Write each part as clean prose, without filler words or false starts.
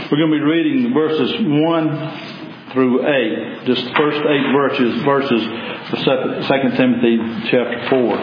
We're going to be reading verses 1 through 8, just the first 8 verses of 2 Timothy chapter 4.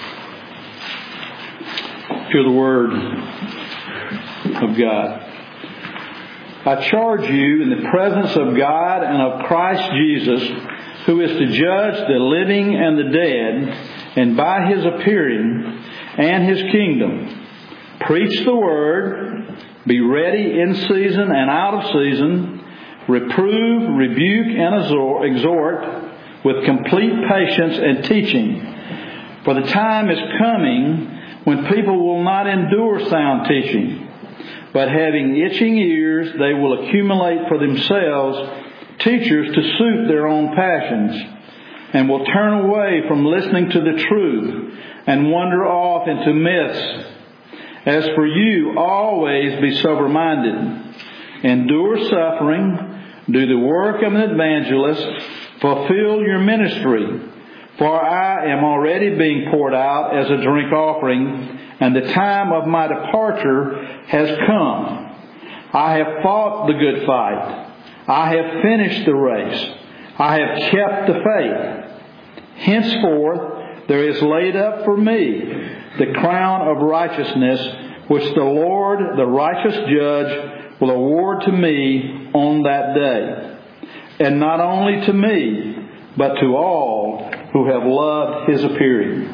Hear the word of God. I charge you in the presence of God and of Christ Jesus, who is to judge the living and the dead, and by His appearing and His kingdom, preach the word, be ready in season and out of season, reprove, rebuke, and exhort with complete patience and teaching. For the time is coming when people will not endure sound teaching, but having itching ears, they will accumulate for themselves teachers to suit their own passions, and will turn away from listening to the truth and wander off into myths. As for you, always be sober-minded. Endure suffering, do the work of an evangelist, fulfill your ministry. For I am already being poured out as a drink offering, and the time of my departure has come. I have fought the good fight. I have finished the race. I have kept the faith. Henceforth there is laid up for me the crown of righteousness, which the Lord, the righteous judge, will award to me on that day. And not only to me, but to all who have loved His appearing.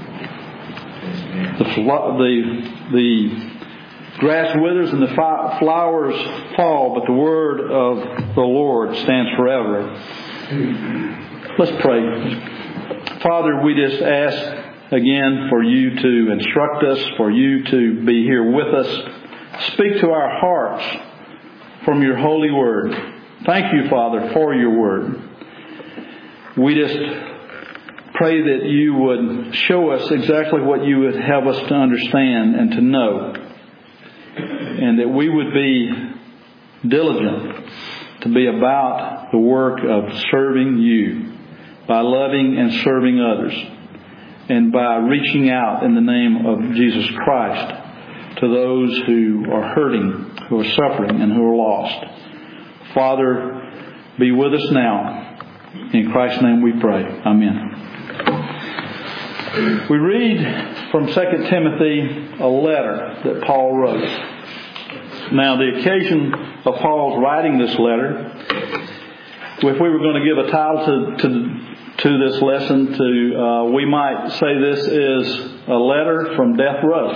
The grass withers and the flowers fall, but the word of the Lord stands forever. Let's pray. Father, we just ask again for you to instruct us, for you to be here with us. Speak to our hearts from your holy word. Thank you, Father, for your word. We just pray that you would show us exactly what you would have us to understand and to know, and that we would be diligent to be about the work of serving you by loving and serving others, and by reaching out in the name of Jesus Christ to those who are hurting, who are suffering, and who are lost. Father, be with us now. In Christ's name we pray. Amen. We read from 2 Timothy a letter that Paul wrote. Now, the occasion of Paul's writing this letter, if we were going to give a title to this lesson, we might say this is a letter from death row.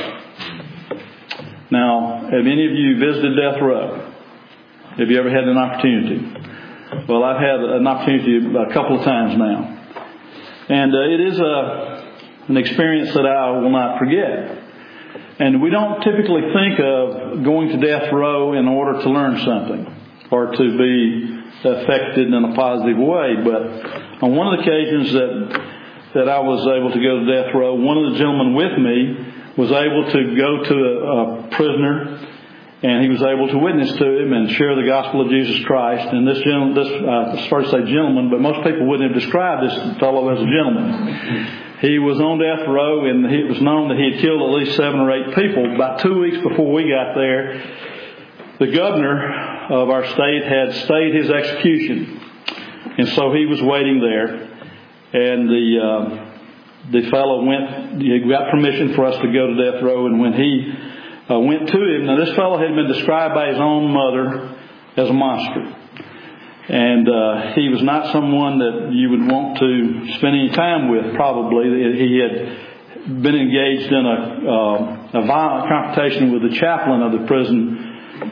Now, have any of you visited death row? Have you ever had an opportunity? Well, I've had an opportunity a couple of times now. And it is an experience that I will not forget. And we don't typically think of going to death row in order to learn something or to be affected in a positive way. But on one of the occasions that I was able to go to death row, one of the gentlemen with me was able to go to a prisoner, and he was able to witness to him and share the gospel of Jesus Christ. And this gentleman, it's hard to say gentleman, but most people wouldn't have described this fellow as a gentleman. He was on death row, and it was known that he had killed at least 7 or 8 people. About 2 weeks before we got there, the governor of our state had stayed his execution. And so he was waiting there. And the fellow he got permission for us to go to death row. And when he went to him, now this fellow had been described by his own mother as a monster. And he was not someone that you would want to spend any time with, probably. He had been engaged in a violent confrontation with the chaplain of the prison,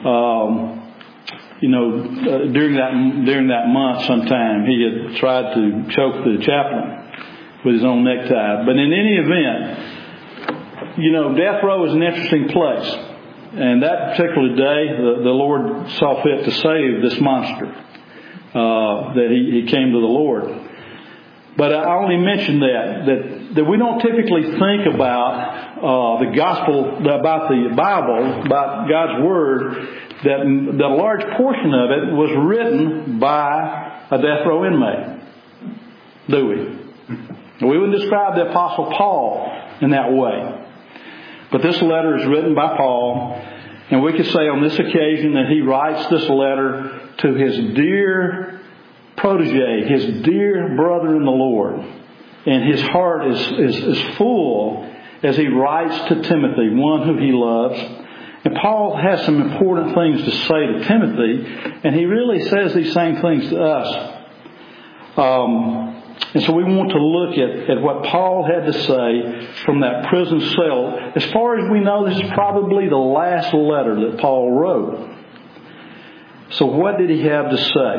during that month sometime. He had tried to choke the chaplain with his own necktie. But in any event, death row is an interesting place. And that particular day, the Lord saw fit to save this monster. That he came to the Lord. But I only mention that we don't typically think about the gospel, about the Bible, about God's Word, that a large portion of it was written by a death row inmate. Do we? We wouldn't describe the Apostle Paul in that way. But this letter is written by Paul, And we could say on this occasion that he writes this letter to his dear protege, his dear brother in the Lord. And his heart is full as he writes to Timothy, one who he loves. And Paul has some important things to say to Timothy, and he really says these same things to us. And so we want to look at what Paul had to say from that prison cell. As far as we know, this is probably the last letter that Paul wrote. So what did he have to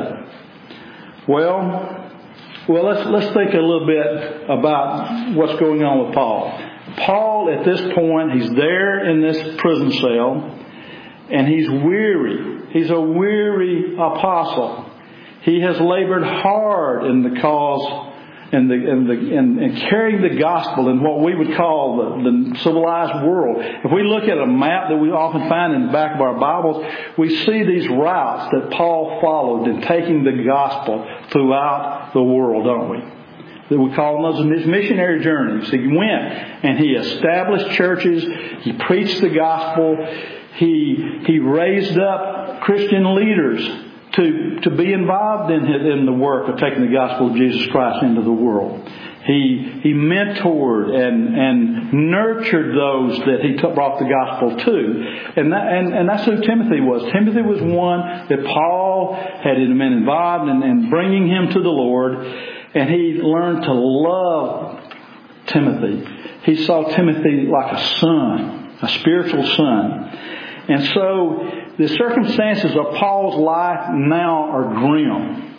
say? Well, let's think a little bit about what's going on with Paul. Paul, at this point, he's there in this prison cell, and he's weary. He's a weary apostle. He has labored hard in the cause and carrying the gospel in what we would call the civilized world. If we look at a map that we often find in the back of our Bibles, we see these routes that Paul followed in taking the gospel throughout the world, don't we? That we call those his missionary journeys. He went and he established churches. He preached the gospel. He raised up Christian leaders to be involved in the work of taking the gospel of Jesus Christ into the world. He mentored and nurtured those that he brought the gospel to. And that's who Timothy was. Timothy was one that Paul had been involved in bringing him to the Lord. And he learned to love Timothy. He saw Timothy like a son, a spiritual son. And so the circumstances of Paul's life now are grim.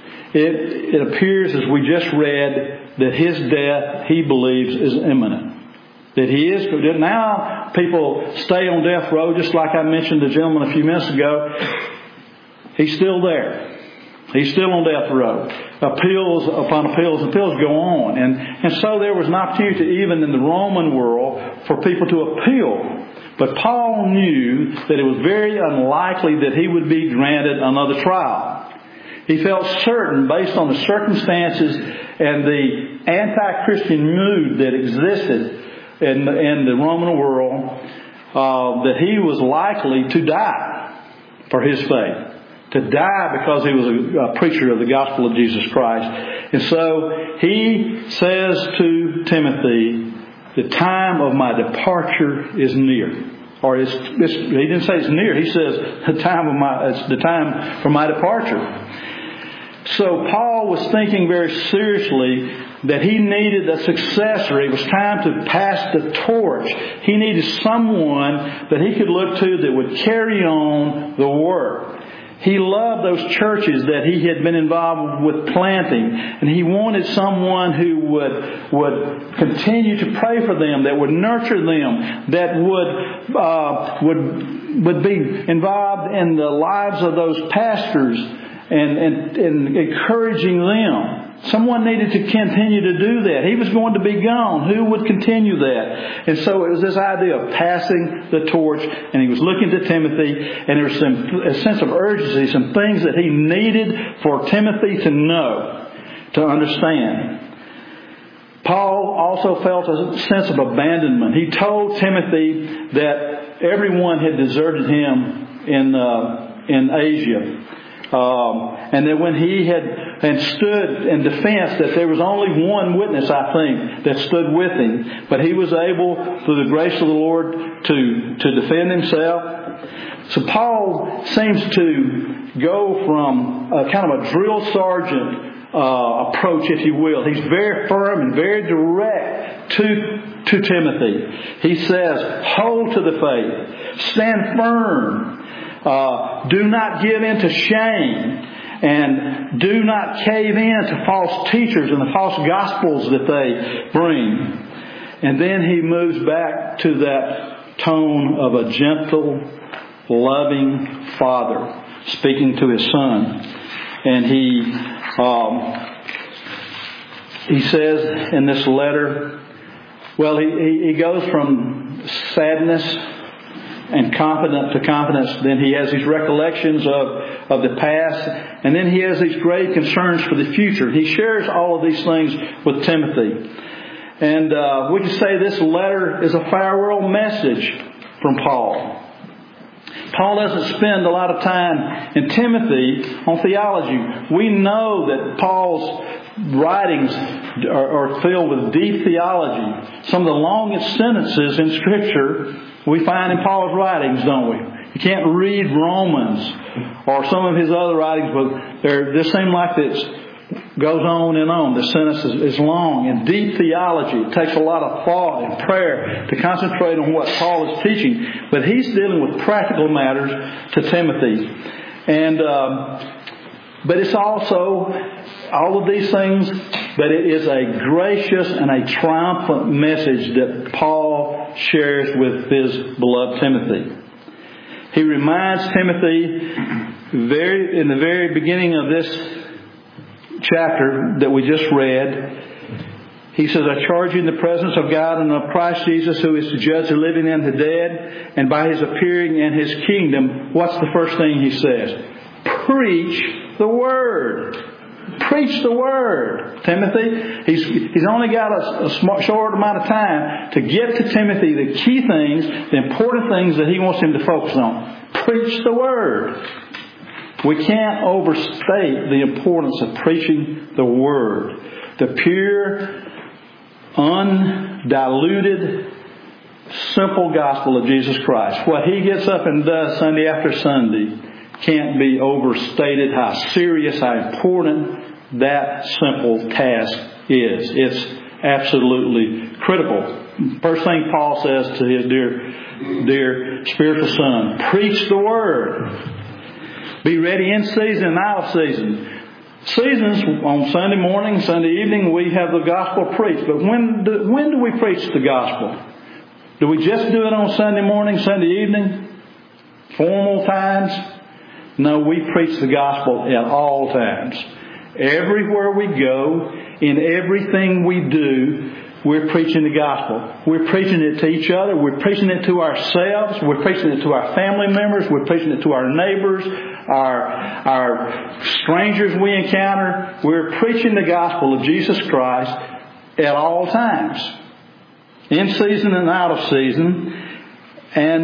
It appears, as we just read, that his death, he believes, is imminent. That he is. Now people stay on death row, just like I mentioned the gentleman a few minutes ago. He's still there. He's still on death row. Appeals upon appeals and appeals go on. And so there was an opportunity even in the Roman world for people to appeal. But Paul knew that it was very unlikely that he would be granted another trial. He felt certain, based on the circumstances and the anti-Christian mood that existed in the Roman world, that he was likely to die for his faith. To die because he was a preacher of the gospel of Jesus Christ. And so he says to Timothy, the time of my departure is near. Or he didn't say it's near. He says it's the time for my departure. So Paul was thinking very seriously that he needed a successor. It was time to pass the torch. He needed someone that he could look to that would carry on the work. He loved those churches that he had been involved with planting, and he wanted someone who would continue to pray for them, that would nurture them, that would be involved in the lives of those pastors and encouraging them. Someone needed to continue to do that. He was going to be gone. Who would continue that? And so it was this idea of passing the torch. And he was looking to Timothy, and there was a sense of urgency, some things that he needed for Timothy to know, to understand. Paul also felt a sense of abandonment. He told Timothy that everyone had deserted him in Asia. And that when he had stood in defense, that there was only one witness, I think, that stood with him. But he was able, through the grace of the Lord, to defend himself. So Paul seems to go from a kind of a drill sergeant approach, if you will. He's very firm and very direct to Timothy. He says, hold to the faith. Stand firm. Do not give in to shame, and do not cave in to false teachers and the false gospels that they bring. And then he moves back to that tone of a gentle, loving father speaking to his son. And he says in this letter, well, he goes from sadness and confident to confidence. Then he has these recollections of the past, and then he has these grave concerns for the future. He shares all of these things with Timothy. And we can say this letter is a farewell message from Paul. Paul doesn't spend a lot of time in Timothy on theology. We know that Paul's writings are filled with deep theology. Some of the longest sentences in Scripture we find in Paul's writings, don't we? You can't read Romans or some of his other writings, but they just seem like it goes on and on. The sentence is long and deep theology. It takes a lot of thought and prayer to concentrate on what Paul is teaching. But he's dealing with practical matters to Timothy. And but it's also all of these things, but it is a gracious and a triumphant message that Paul shares with his beloved Timothy. He reminds Timothy in the very beginning of this chapter that we just read, he says, I charge you in the presence of God and of Christ Jesus, who is to judge the living and the dead, and by His appearing in His kingdom. What's the first thing he says? Preach the Word. Preach the Word, Timothy. He's only got a short amount of time to get to Timothy the key things, the important things that he wants him to focus on. Preach the Word. We can't overstate the importance of preaching the Word. The pure, undiluted, simple gospel of Jesus Christ. What He gets up and does Sunday after Sunday can't be overstated how serious, how important that simple task is. It's absolutely critical. First thing Paul says to his dear spiritual son, preach the Word. Be ready in season and out of season. Seasons, on Sunday morning, Sunday evening, we have the gospel preached. But when do we preach the gospel? Do we just do it on Sunday morning, Sunday evening? Formal times? No, we preach the gospel at all times. Everywhere we go, in everything we do, we're preaching the gospel. We're preaching it to each other. We're preaching it to ourselves. We're preaching it to our family members. We're preaching it to our neighbors, our strangers we encounter. We're preaching the gospel of Jesus Christ at all times, in season and out of season. And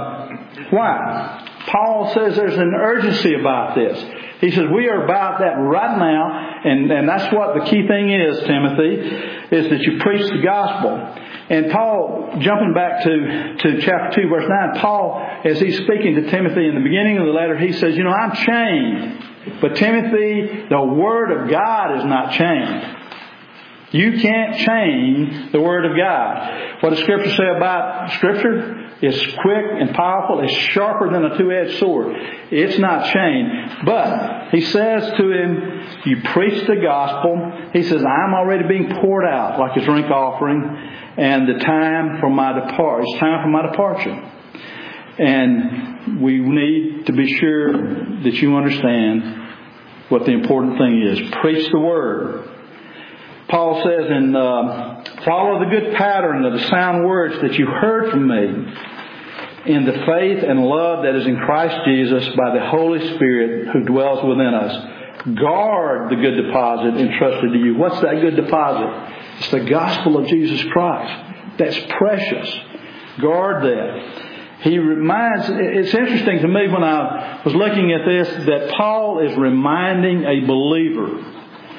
why? Paul says there's an urgency about this. He says we are about that right now, and that's what the key thing is, Timothy, is that you preach the gospel. And Paul, jumping back to chapter 2, verse 9, Paul, as he's speaking to Timothy in the beginning of the letter, he says, I'm chained. But Timothy, the Word of God is not chained. You can't chain the Word of God. What does Scripture say about Scripture? It's quick and powerful. It's sharper than a two-edged sword. It's not chained. But he says to him, you preach the gospel. He says, I'm already being poured out like a drink offering, and it's time for my departure. And we need to be sure that you understand what the important thing is. Preach the Word. Paul says follow the good pattern of the sound words that you heard from me in the faith and love that is in Christ Jesus by the Holy Spirit who dwells within us. Guard the good deposit entrusted to you. What's that good deposit? It's the gospel of Jesus Christ. That's precious. Guard that. It's interesting to me when I was looking at this that Paul is reminding a believer.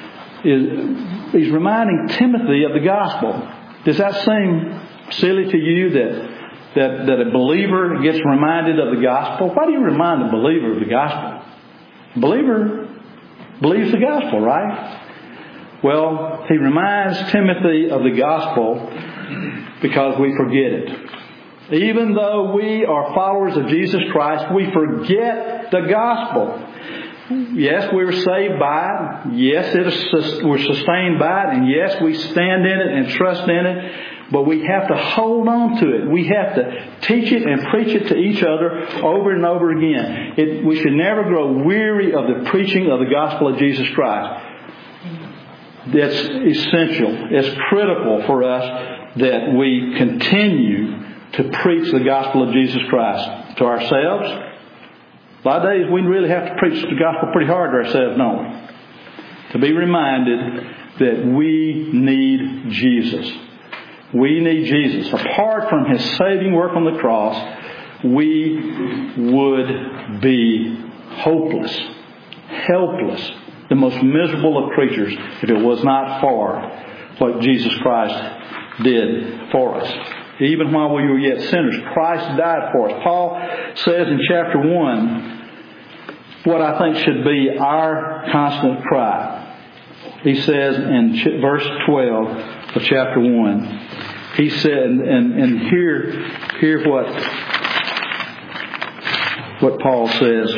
He's reminding Timothy of the gospel. Does that seem silly to you that a believer gets reminded of the gospel? Why do you remind a believer of the gospel? A believer believes the gospel, right? Well, he reminds Timothy of the gospel because we forget it. Even though we are followers of Jesus Christ, we forget the gospel. Yes, we were saved by it. Yes, we're sustained by it. And yes, we stand in it and trust in it. But we have to hold on to it. We have to teach it and preach it to each other over and over again. We should never grow weary of the preaching of the gospel of Jesus Christ. That's essential. It's critical for us that we continue to preach the gospel of Jesus Christ to ourselves. A lot of days we really have to preach the gospel pretty hard to ourselves, don't we? To be reminded that we need Jesus. We need Jesus. Apart from His saving work on the cross, we would be hopeless, helpless, the most miserable of creatures if it was not for what Jesus Christ did for us. Even while we were yet sinners, Christ died for us. Paul says in chapter 1 what I think should be our constant cry. He says in verse 12 of chapter 1, he said, and hear what Paul says.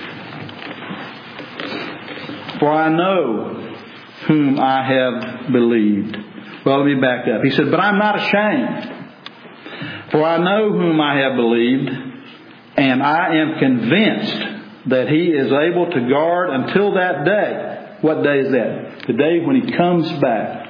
For I know whom I have believed. Well, let me back up. He said, but I'm not ashamed. For I know whom I have believed, and I am convinced that He is able to guard until that day. What day is that? The day when He comes back.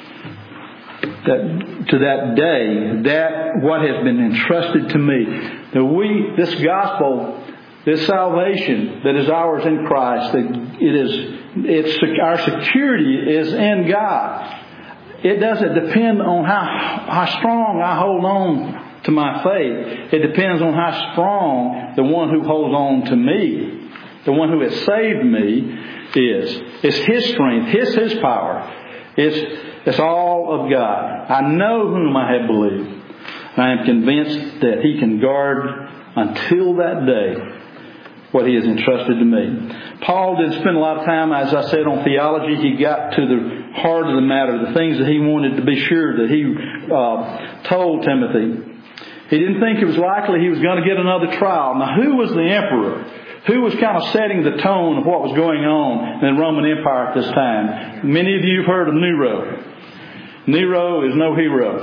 To that day, that what has been entrusted to me. That this gospel, this salvation that is ours in Christ, that our security is in God. It doesn't depend on how strong I hold on to my faith. It depends on how strong the one who holds on to me, the one who has saved me, is. It's His strength, His power. It's all of God. I know whom I have believed. I am convinced that He can guard until that day what He has entrusted to me. Paul didn't spend a lot of time, as I said, on theology. He got to the heart of the matter, the things that he wanted to be sure that he told Timothy. He didn't think it was likely he was going to get another trial. Now, who was the emperor? Who was kind of setting the tone of what was going on in the Roman Empire at this time? Many of you have heard of Nero. Nero is no hero.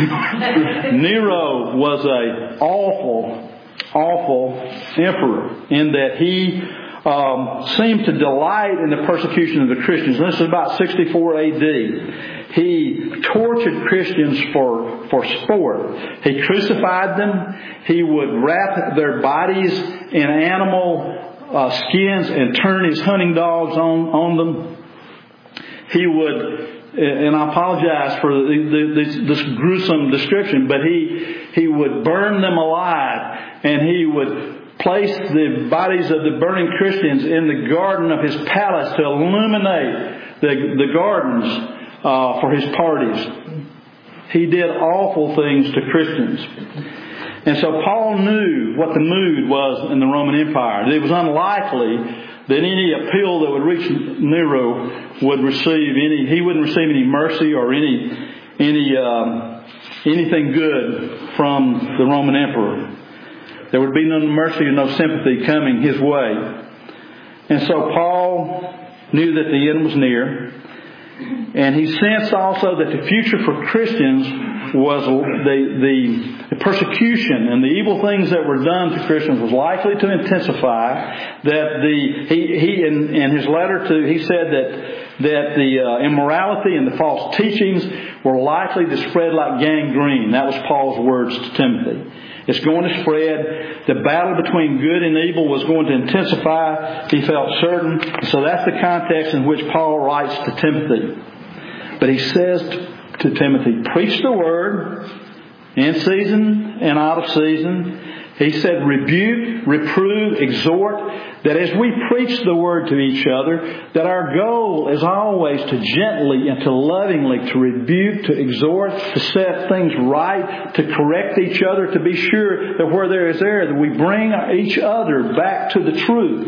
Nero was an awful emperor in that he seemed to delight in the persecution of the Christians. And this is about 64 A.D. He tortured Christians for sport. He crucified them. He would wrap their bodies in animal skins and turn his hunting dogs on them. He would, and I apologize for this gruesome description, but he would burn them alive, and he would place the bodies of the burning Christians in the garden of his palace to illuminate the gardens for his parties. He did awful things to Christians. And so Paul knew what the mood was in the Roman Empire. It was unlikely that any appeal that would reach Nero would receive he wouldn't receive any mercy or anything good from the Roman emperor. There would be no mercy or no sympathy coming his way. And so Paul knew that the end was near. And he sensed also that the future for Christians was the persecution and the evil things that were done to Christians was likely to intensify. That he in his letter he said that the immorality and the false teachings were likely to spread like gangrene. That was Paul's words to Timothy. It's going to spread. The battle between good and evil was going to intensify. He felt certain. So that's the context in which Paul writes to Timothy. But he says to Timothy, preach the word in season and out of season. He said, rebuke, reprove, exhort, that as we preach the word to each other, that our goal is always to gently and to lovingly to rebuke, to exhort, to set things right, to correct each other, to be sure that where there is error, that we bring each other back to the truth.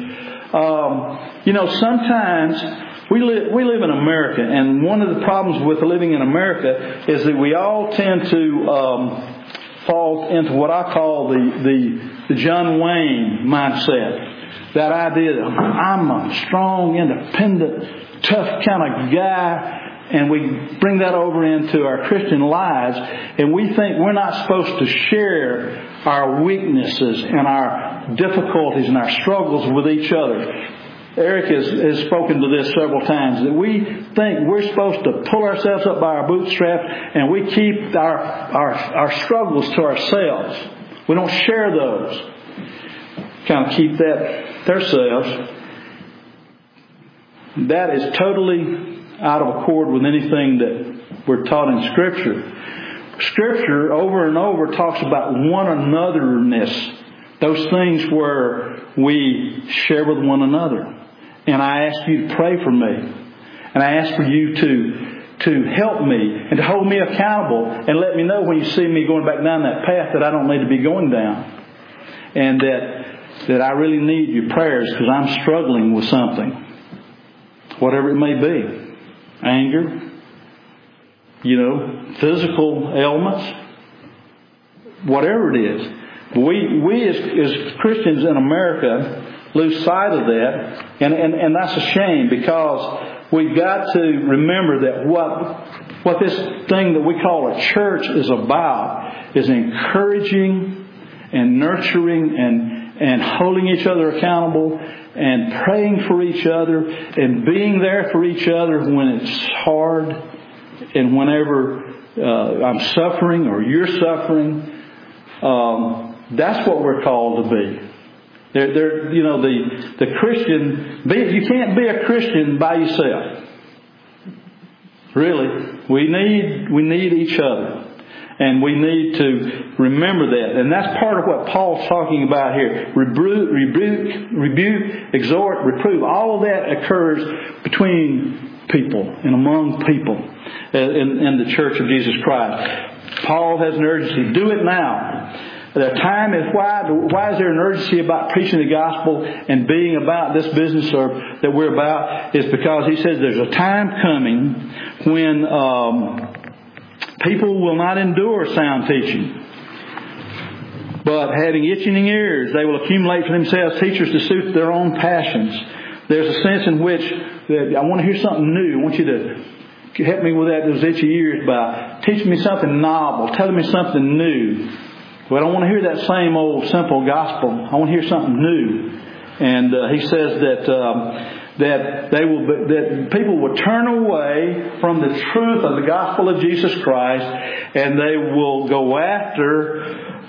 Sometimes we live in America, and one of the problems with living in America is that we all tend to fall into what I call the John Wayne mindset. That idea that I'm a strong, independent, tough kind of guy, and we bring that over into our Christian lives, and we think we're not supposed to share our weaknesses and our difficulties and our struggles with each other. Eric has spoken to this several times, that we think we're supposed to pull ourselves up by our bootstraps and we keep our struggles to ourselves. We don't share those. Kind of keep that to ourselves. That is totally out of accord with anything that we're taught in Scripture. Scripture over and over talks about one anotherness. Those things where we share with one another. And I ask you to pray for me. And I ask for you to help me and to hold me accountable and let me know when you see me going back down that path that I don't need to be going down. And that I really need your prayers because I'm struggling with something. Whatever it may be. Anger. Physical ailments. Whatever it is. We as Christians in America lose sight of that. And that's a shame because we've got to remember that what this thing that we call a church is about is encouraging and nurturing and holding each other accountable and praying for each other and being there for each other when it's hard and whenever I'm suffering or you're suffering. That's what we're called to be. The Christian, you can't be a Christian by yourself. Really. We need each other. And we need to remember that. And that's part of what Paul's talking about here. Rebuke, exhort, reprove. All of that occurs between people and among people in the Church of Jesus Christ. Paul has an urgency. Do it now. The time is why is there an urgency about preaching the gospel and being about this business that we're about? Is because he says there's a time coming when people will not endure sound teaching, but having itching ears, they will accumulate for themselves teachers to suit their own passions. There's a sense in which that I want to hear something new. I want you to help me with those itchy ears by teaching me something novel, telling me something new. But I don't want to hear that same old simple gospel. I want to hear something new. And he says that people will turn away from the truth of the gospel of Jesus Christ, and they will go after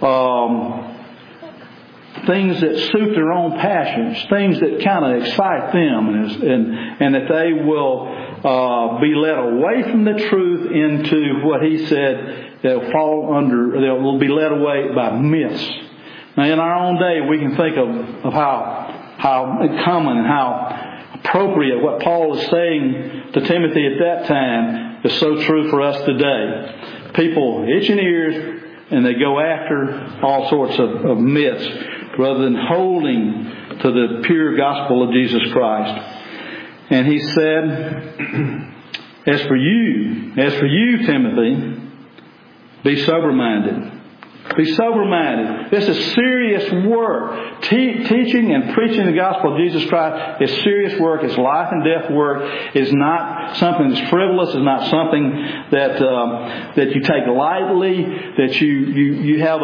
things that suit their own passions, things that kind of excite them, and that they will be led away from the truth into what he said. They'll be led away by myths. Now, in our own day, we can think of how common and how appropriate what Paul is saying to Timothy at that time is so true for us today. People itching ears and they go after all sorts of myths rather than holding to the pure gospel of Jesus Christ. And he said, as for you, Timothy, be sober-minded. Be sober-minded. This is serious work. Teaching and preaching the gospel of Jesus Christ is serious work. It's life and death work. It's not something that's frivolous. It's not something that you take lightly. That you have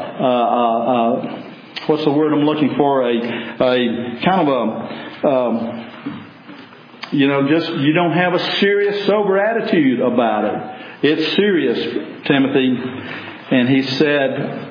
what's the word I'm looking for? A kind of you don't have a serious, sober attitude about it. It's serious, Timothy. And he said,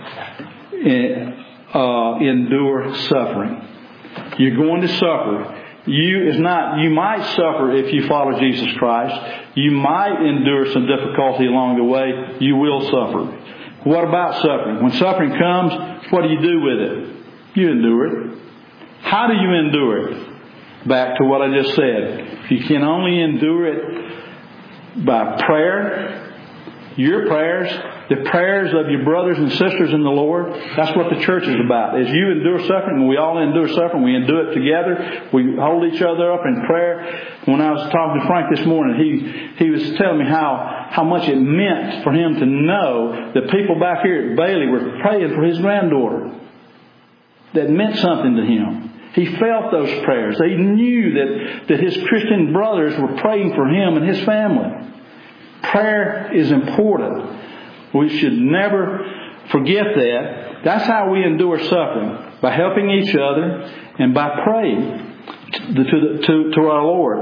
endure suffering. You're going to suffer. You might suffer if you follow Jesus Christ. You might endure some difficulty along the way. You will suffer. What about suffering? When suffering comes, what do you do with it? You endure it. How do you endure it? Back to what I just said. You can only endure it by prayer, your prayers, the prayers of your brothers and sisters in the Lord. That's what the church is about. As you endure suffering, and we all endure suffering, we endure it together. We hold each other up in prayer. When I was talking to Frank this morning, he was telling me how much it meant for him to know that people back here at Bailey were praying for his granddaughter. That meant something to him. He felt those prayers. He knew that his Christian brothers were praying for him and his family. Prayer is important. We should never forget that. That's how we endure suffering. By helping each other and by praying to our Lord.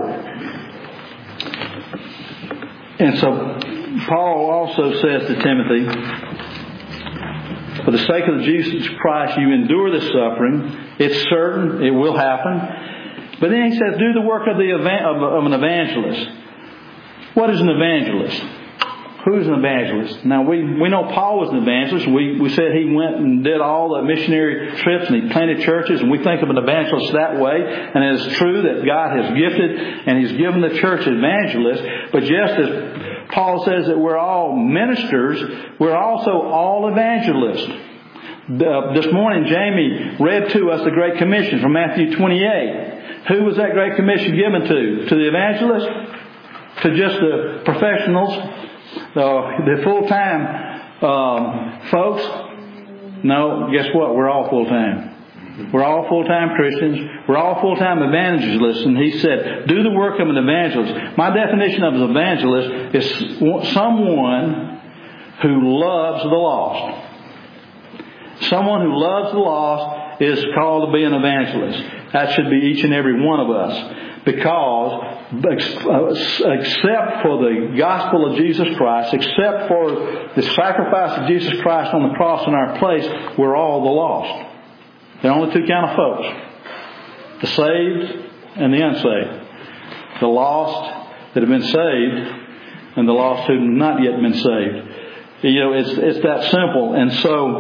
And so Paul also says to Timothy, for the sake of Jesus Christ, you endure the suffering. It's certain. It will happen. But then he says, do the work of an evangelist. What is an evangelist? who's an evangelist? Now, we know Paul was an evangelist. We said he went and did all the missionary trips and he planted churches, and we think of an evangelist that way. And it is true that God has gifted and He's given the church evangelists. But just as Paul says that we're all ministers, we're also all evangelists. This morning, Jamie read to us the Great Commission from Matthew 28. Who was that Great Commission given to? To the evangelists? To just the professionals? The full-time folks? No, guess what? We're all full-time. We're all full-time Christians. We're all full-time evangelists. And he said, do the work of an evangelist. My definition of an evangelist is someone who loves the lost. Someone who loves the lost is called to be an evangelist. That should be each and every one of us. Because except for the gospel of Jesus Christ, except for the sacrifice of Jesus Christ on the cross in our place, we're all the lost. There are only two kind of folks. The saved and the unsaved. The lost that have been saved and the lost who have not yet been saved. It's that simple. And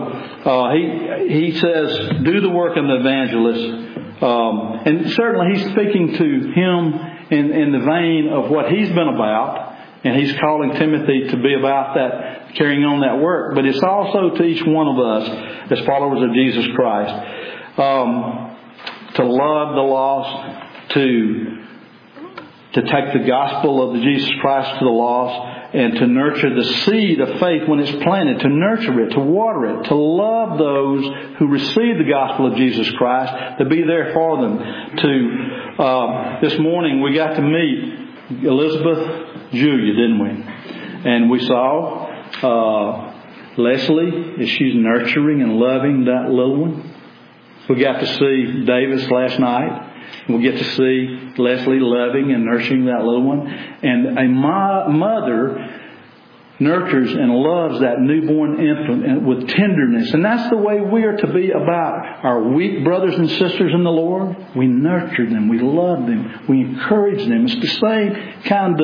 so he says, do the work of an evangelist. And certainly he's speaking to him in the vein of what he's been about. And he's calling Timothy to be about that, carrying on that work. But it's also to each one of us as followers of Jesus Christ. To love the lost, to take the gospel of Jesus Christ to the lost, and to nurture the seed of faith when it's planted, to nurture it, to water it, to love those who receive the gospel of Jesus Christ, to be there for them. This morning we got to meet Elizabeth Julia, didn't we? And we saw Leslie as she's nurturing and loving that little one. We got to see Davis last night. We get to see Leslie loving and nurturing that little one. And a mother nurtures and loves that newborn infant with tenderness. And that's the way we are to be about our weak brothers and sisters in the Lord. We nurture them. We love them. We encourage them. It's the same kind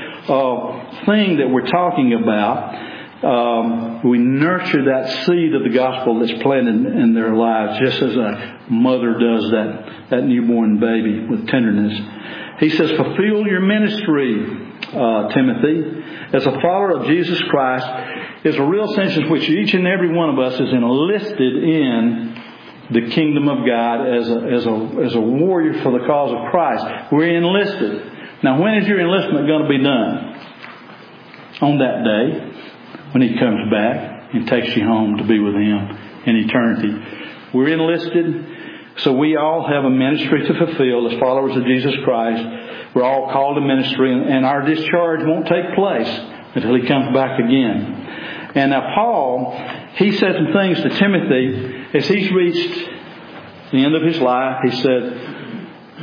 of thing that we're talking about. We nurture that seed of the gospel that's planted in their lives, just as a mother does that newborn baby with tenderness. He says, fulfill your ministry, Timothy. As a follower of Jesus Christ, is a real sense in which each and every one of us is enlisted in the kingdom of God as a warrior for the cause of Christ. We're enlisted. Now, when is your enlistment going to be done? On that day, when He comes back and takes you home to be with Him in eternity. We're enlisted, so we all have a ministry to fulfill as followers of Jesus Christ. We're all called to ministry, and our discharge won't take place until He comes back again. And now Paul, he said some things to Timothy as he's reached the end of his life. He said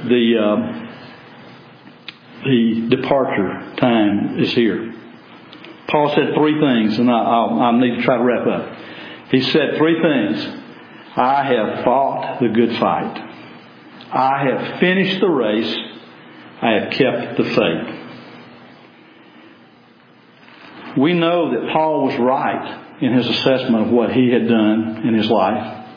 the departure time is here. Paul said three things, and I need to try to wrap up. He said three things. I have fought the good fight. I have finished the race. I have kept the faith. We know that Paul was right in his assessment of what he had done in his life.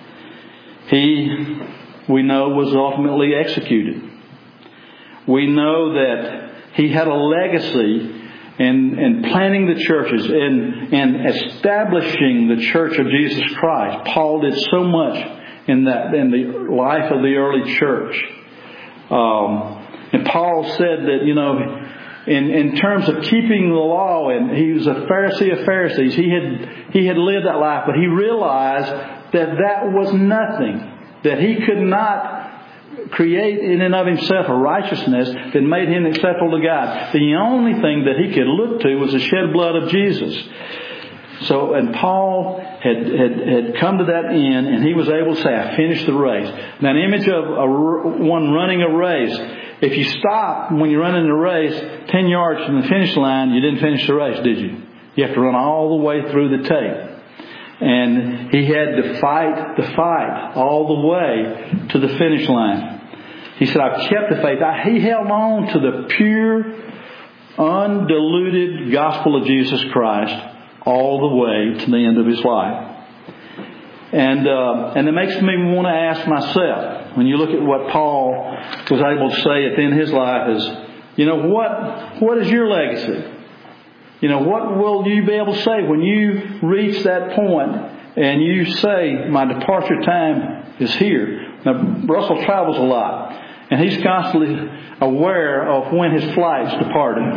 We know, was ultimately executed. We know that he had a legacy in planting the churches and establishing the church of Jesus Christ. Paul did so much in the life of the early church. And Paul said that, in terms of keeping the law, and he was a Pharisee of Pharisees, he had lived that life, but he realized that was nothing, that he could not create in and of himself a righteousness that made him acceptable to God. The only thing that he could look to was the shed blood of Jesus. So, and Paul had come to that end, and he was able to say, I finished the race. Now, an image of one running a race. If you stop when you're running a race 10 yards from the finish line, you didn't finish the race, did you? You have to run all the way through the tape. And he had to fight the fight all the way to the finish line. He said, I've kept the faith. He held on to the pure, undiluted gospel of Jesus Christ all the way to the end of his life. And it makes me want to ask myself, when you look at what Paul was able to say at the end of his life, is, what is your legacy? What will you be able to say when you reach that point and you say, my departure time is here? Now, Russell travels a lot, and he's constantly aware of when his flight's departing.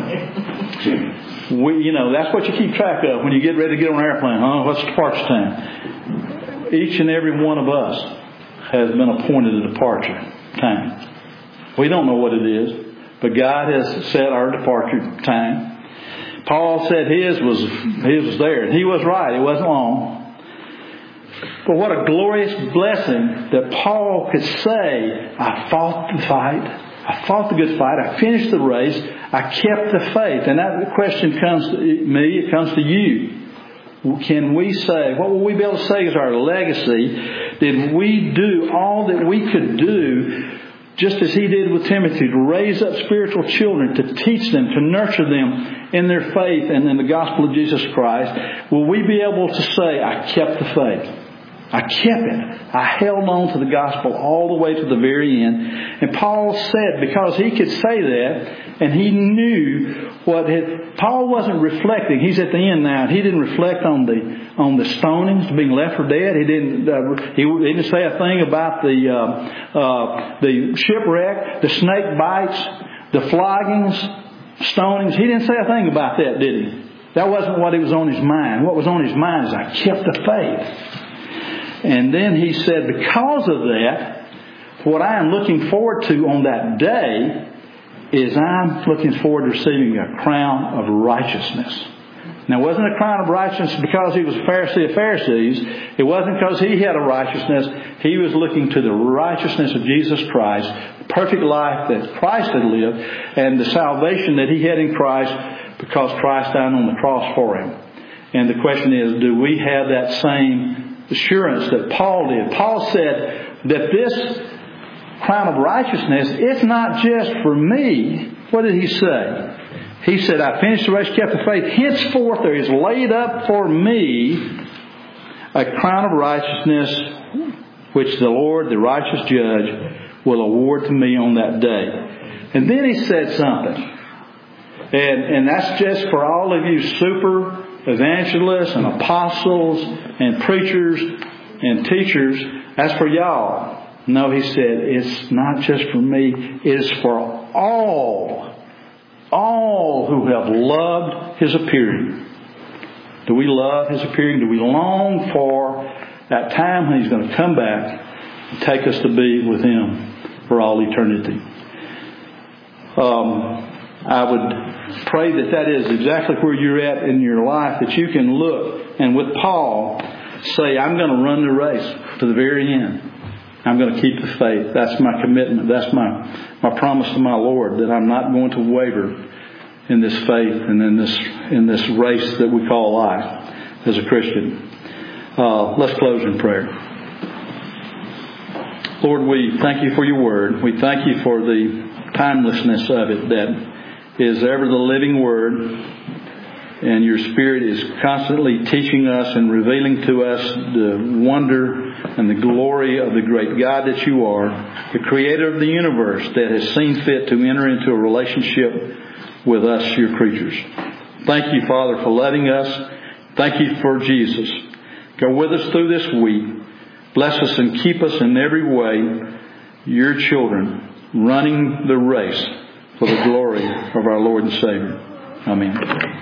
That's what you keep track of when you get ready to get on an airplane. What's departure time? Each and every one of us has been appointed a departure time. We don't know what it is, but God has set our departure time. Paul said his was there, and he was right. It wasn't long. But what a glorious blessing that Paul could say, I fought the fight. I fought the good fight. I finished the race. I kept the faith. And that question comes to me. It comes to you. Can we say, what will we be able to say is our legacy? Did we do all that we could do, just as he did with Timothy, to raise up spiritual children, to teach them, to nurture them in their faith and in the gospel of Jesus Christ? Will we be able to say, I kept the faith? I kept it. I held on to the gospel all the way to the very end. And Paul said, because he could say that, and he knew Paul wasn't reflecting. He's at the end now. He didn't reflect on the stonings, being left for dead. He didn't say a thing about the shipwreck, the snake bites, the floggings, stonings. He didn't say a thing about that, did he? That wasn't what was on his mind. What was on his mind is, I kept the faith. And then he said, because of that, what I am looking forward to on that day is I'm looking forward to receiving a crown of righteousness. Now, it wasn't a crown of righteousness because he was a Pharisee of Pharisees. It wasn't because he had a righteousness. He was looking to the righteousness of Jesus Christ, the perfect life that Christ had lived, and the salvation that he had in Christ because Christ died on the cross for him. And the question is, do we have that same assurance that Paul did? Paul said that this crown of righteousness, it's not just for me. What did he say? He said, I finished the race, kept the faith. Henceforth there is laid up for me a crown of righteousness, which the Lord, the righteous judge, will award to me on that day. And then he said something. And that's just for all of you super evangelists and apostles and preachers and teachers. That's for y'all. No, he said, it's not just for me. It is for all who have loved His appearing. Do we love His appearing? Do we long for that time when He's going to come back and take us to be with Him for all eternity? I would pray that is exactly where you're at in your life, that you can look and with Paul say, I'm going to run the race to the very end. I'm going to keep the faith. That's my commitment. That's my promise to my Lord, that I'm not going to waver in this faith and in this race that we call life as a Christian. Let's close in prayer. Lord, we thank You for Your Word. We thank You for the timelessness of it, that is ever the living Word, and Your Spirit is constantly teaching us and revealing to us the wonder and the glory of the great God that You are, the Creator of the universe, that has seen fit to enter into a relationship with us, Your creatures. Thank You, Father, for loving us. Thank You for Jesus. Go with us through this week. Bless us and keep us in every way, Your children, running the race for the glory of our Lord and Savior. Amen.